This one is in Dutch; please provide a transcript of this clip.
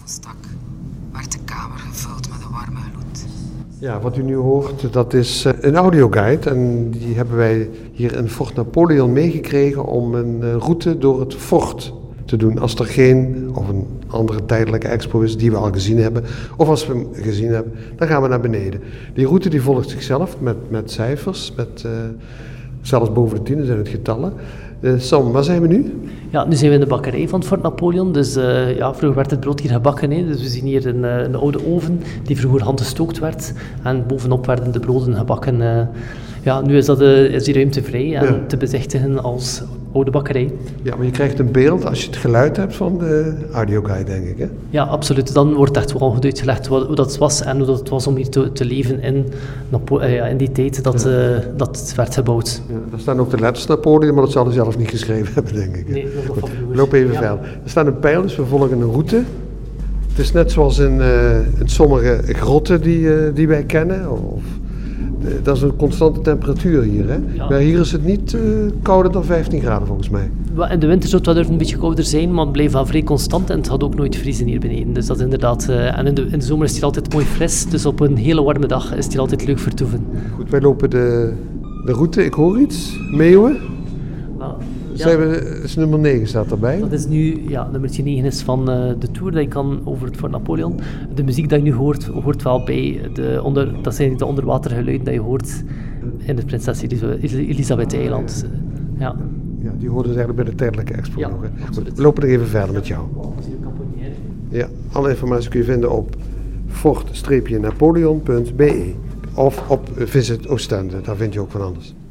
stak, werd de kamer gevuld met een warme gloed. Ja, wat u nu hoort, dat is een audioguide. En die hebben wij hier in Fort Napoleon meegekregen om een route door het fort te doen. Als er geen, of een andere tijdelijke expo is die we al gezien hebben, of als we hem gezien hebben, dan gaan we naar beneden. Die route die volgt zichzelf met cijfers, zelfs boven de 10 zijn het getallen. Sam, waar zijn we nu? Ja, nu zijn we in de bakkerij van het Fort Napoleon. Dus vroeger werd het brood hier gebakken. Hè. Dus we zien hier een oude oven die vroeger handgestookt werd. En bovenop werden de broden gebakken. Nu is die ruimte vrij en te bezichtigen als oude bakkerij. Ja, maar je krijgt een beeld als je het geluid hebt van de audioguide, denk ik, hè? Ja, absoluut. Dan wordt echt wel goed uitgelegd hoe dat was en hoe dat het was om hier te leven in die tijd dat het werd gebouwd. Ja, daar staan ook de letters Napoleon, maar dat zal hij zelf niet geschreven hebben, denk ik. Nee, dat was we lopen even verder. Er staat een pijl, dus we volgen een route. Het is net zoals in sommige grotten die wij kennen. Dat is een constante temperatuur hier, hè? Ja. Maar hier is het niet kouder dan 15 graden volgens mij. In de winter zou het wel een beetje kouder zijn, maar het blijft wel vrij constant en het gaat ook nooit vriezen hier beneden. Dus dat is inderdaad... en in de zomer is het hier altijd mooi fris, dus op een hele warme dag is het hier altijd leuk vertoeven. Goed, wij lopen de route. Ik hoor iets. Meeuwen. Is nummer 9 staat erbij. Dat is nu, nummertje 9 is van de tour dat je kan over het Fort Napoleon. De muziek die je nu hoort wel bij dat zijn de onderwatergeluiden die je hoort in het Prinses Elisabeth eiland. Ja, die hoorden dus eigenlijk bij de tijdelijke expo nog. Goed, we lopen er even verder met jou. Ja, alle informatie kun je vinden op fort-napoleon.be of op Visit Oostende, daar vind je ook van alles.